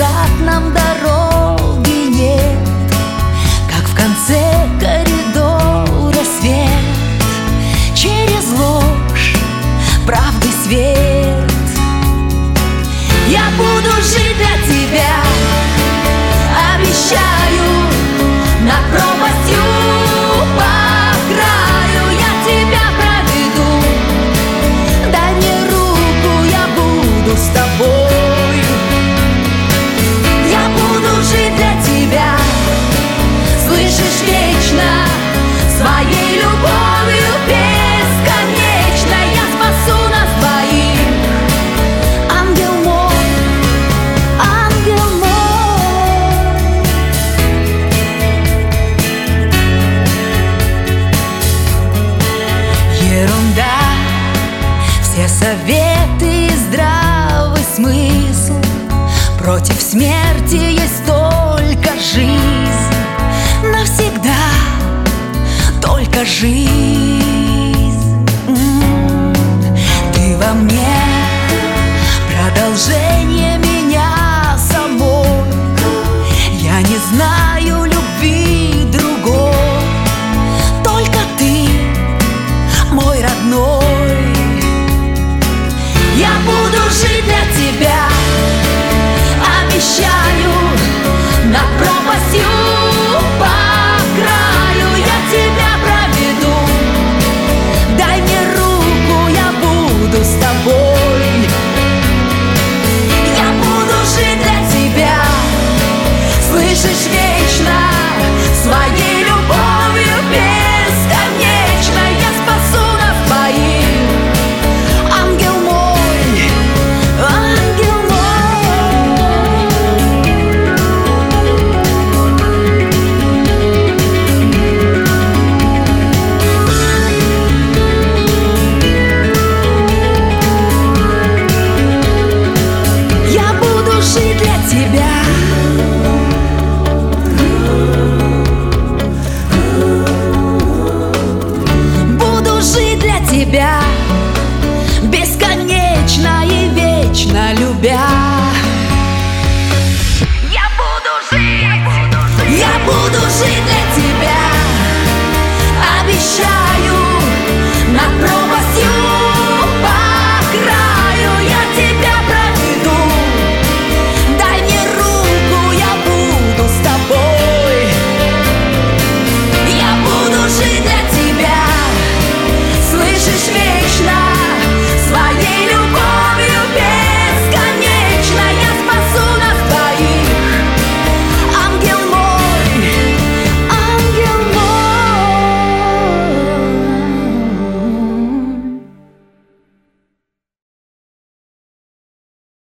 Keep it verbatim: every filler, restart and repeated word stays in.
назад нам дороги нет, как в конце коридора свет, через ложь правды свет. Я буду жить для тебя, обещаю, над пропастью по краю я тебя проведу. Дай мне руку, я буду с тобой. Я буду жить для тебя, слышишь, вечно, своей любовью бесконечно. Я спасу нас двоих, ангел мой, ангел мой. Ерунда, все советы и здравый смысл. Против смерти есть только жизнь, навсегда только жизнь. М-м-м. Ты во мне продолжение меня самой. Я не знаю любви другой, только ты мой родной. Я буду жить для тебя, обещаю, над пропастью по краю я тебя проведу. Дай мне руку, я буду с тобой. Я буду жить для тебя, слышишь, вечно, своей любовью бесконечно. Я спасу нас двоих, ангел мой, ангел жить для тебя. Буду жить для тебя, бесконечно и вечно любя. Я буду жить, я буду жить для тебя, обещаю.